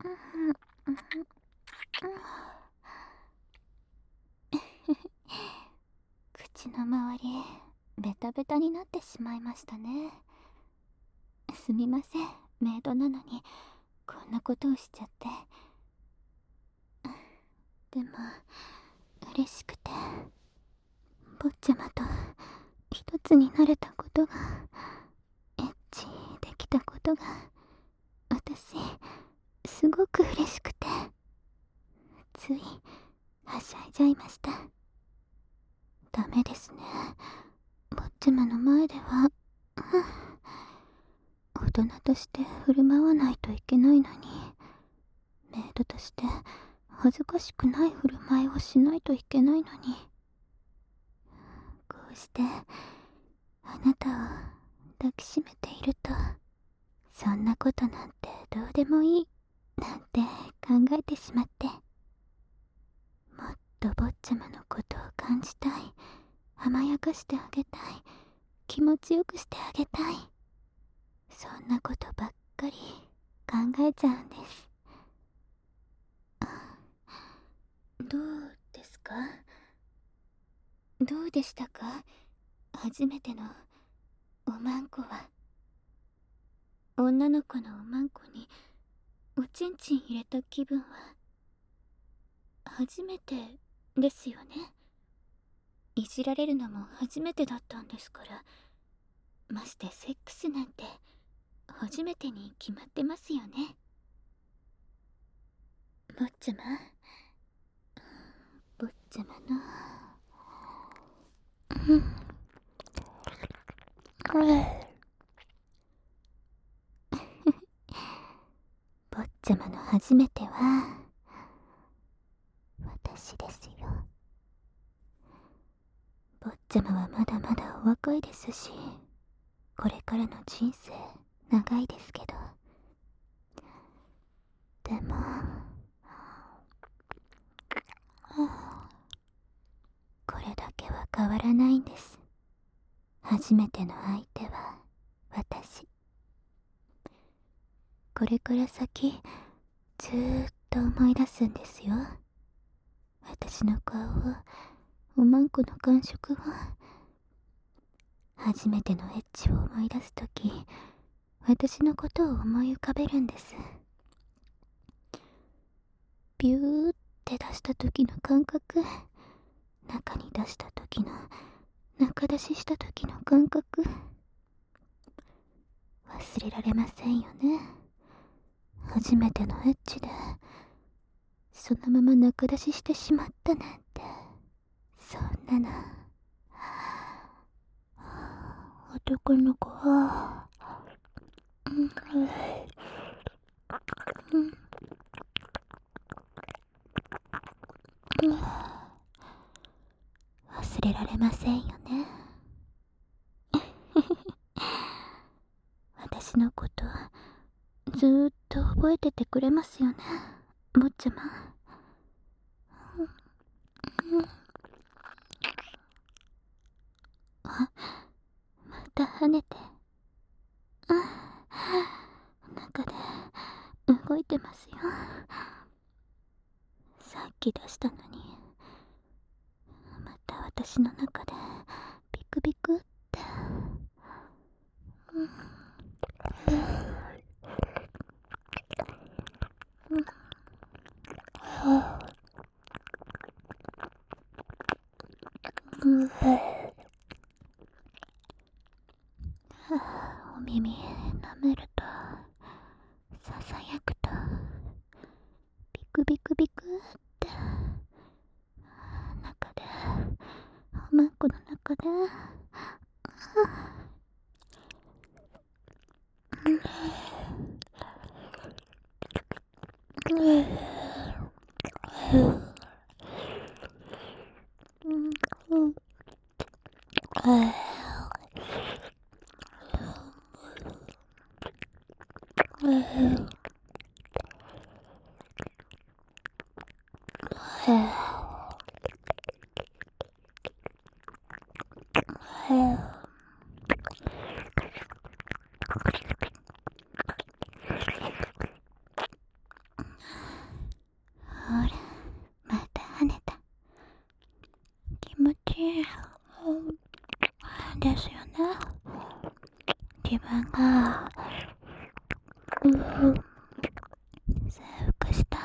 口の周りベタベタになってしまいましたね。すみません、メイドなのにこんなことをしちゃって。でも嬉しくて、坊ちゃまと一つになれたことが、エッチできたことが、私すごく嬉しくて、ついはしゃいじゃいました。ダメですね、坊ちゃまの前では大人として振る舞わないといけないのに、メイドとして恥ずかしくない振る舞いをしないといけないのに、こうしてあなたを抱きしめていると、そんなことなんてどうでもいいなんて考えてしまって、もっと坊ちゃまのことを感じたい、甘やかしてあげたい、気持ちよくしてあげたい、そんなことばっかり考えちゃうんです。どうですか？どうでしたか？初めてのおまんこは。女の子のおまんこにおちんちん入れた気分は初めてですよね。いじられるのも初めてだったんですから、ましてセックスなんて初めてに決まってますよね。坊ちゃま、坊ちゃまの坊ちゃまの初めては私ですよ。坊ちゃまはまだまだお若いですし、これからの人生長いですけど、でもこれだけは変わらないんです。初めての相手は私。これから先ずーっと思い出すんですよ。私の顔を、おまんこの感触を。初めてのエッチを思い出すとき、私のことを思い浮かべるんです。ビューって出した時の感覚、中に出した時の、中出しした時の感覚、忘れられませんよね。初めてのエッチでそのまま中出ししてしまったなんて、そんなの男の子は忘れられませんよね。私のことずーっと覚えててくれますよね、坊ちゃま。あ、また跳ねて、中で動いてますよ。さっき出したのに、また私の中でビクビクって。お耳舐めると、ささやくと、ビクビクビクって中で、おまんこの中で、 ら、また跳ねた。気持ちいいですよね。自分が征服した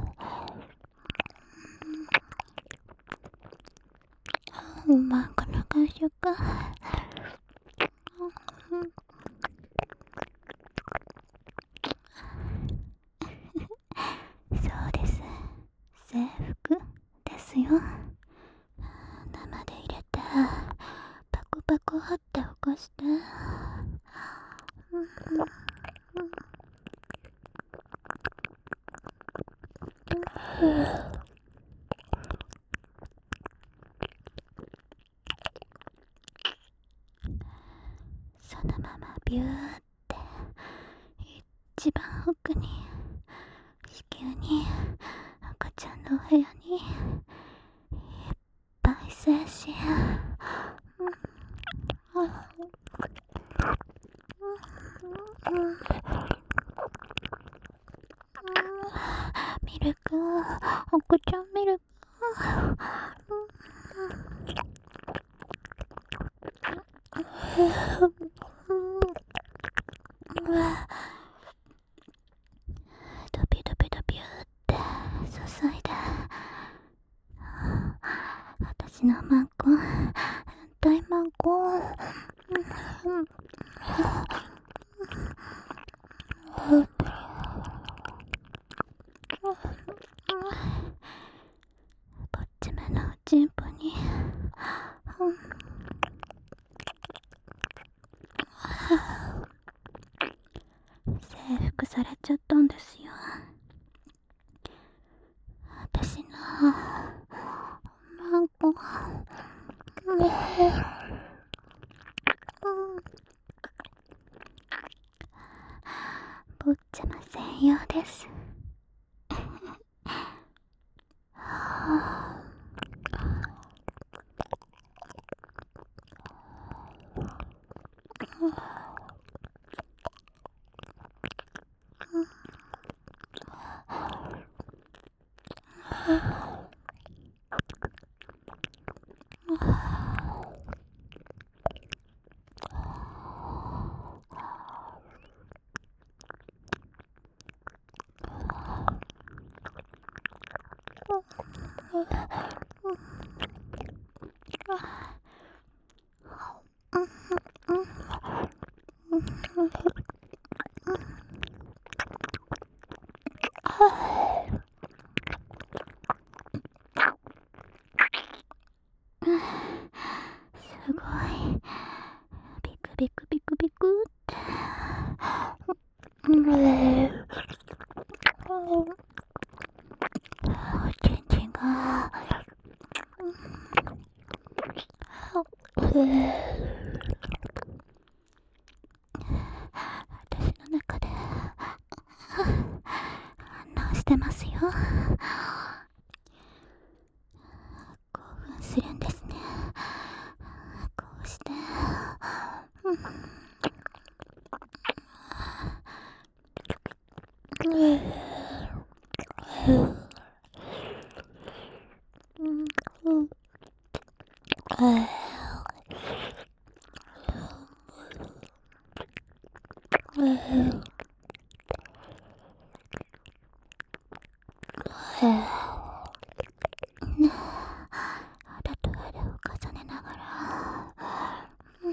馬から感触。そうです。制服ですよ。生で入れてパクパク張って起こして、そのままビューって一番奥に、子宮に、赤ちゃんのお部屋にいっぱい精子ミルク、赤ちゃんミルク。ドビドビドビューって注いで、私のマンコ、大マンコ、ぼっちめのチンポに征服されちゃったんですよ。私のマンコ。ぼっちゃま専用です。すごい。ビクビクビクビクって。おちんちんが私の中で反応してますよ。興奮するんですね。こうして、肌と肌を重ねながら、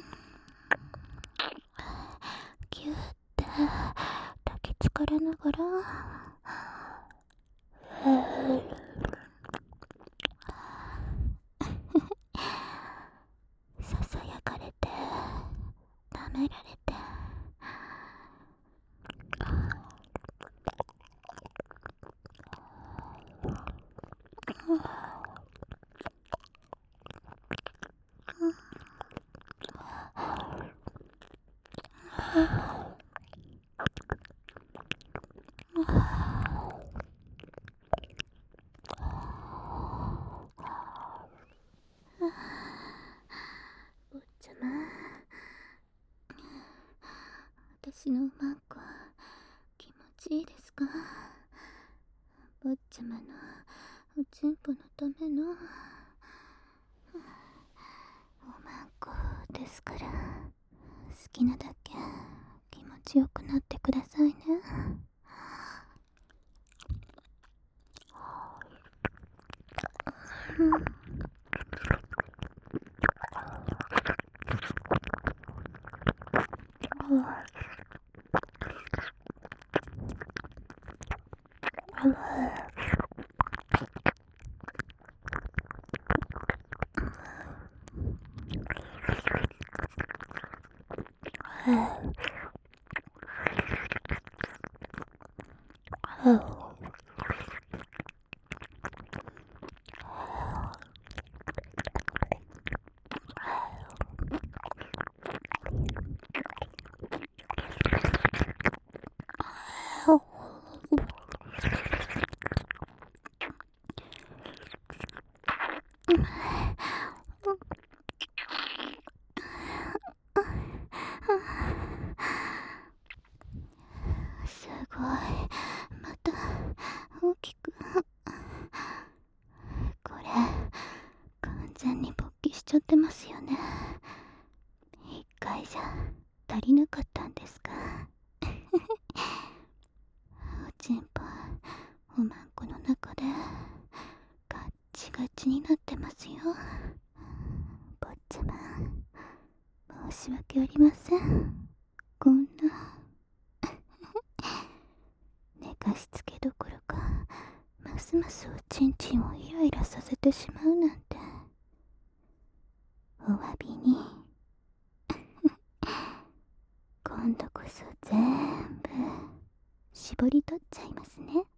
ギューって抱きつかれながら、ささやかれて、舐められて、坊ちゃま、私のマンコ気持ちいいですか？坊ちゃまのおちんぽのためのおまんこですから、好きなだけ気持ちよくなってくださいね。すごい、また大きく。これ完全に勃起しちゃってますよね。一回じゃ足りなかったんですか？おちんぽおまんこの中でガッチガチになってますよ。坊ちゃま、申し訳ありません。こんな寝かしつけどころか、ますますおちんちんをイライラさせてしまうなんて。お詫びに今度こそ全部絞り取っちゃいますね。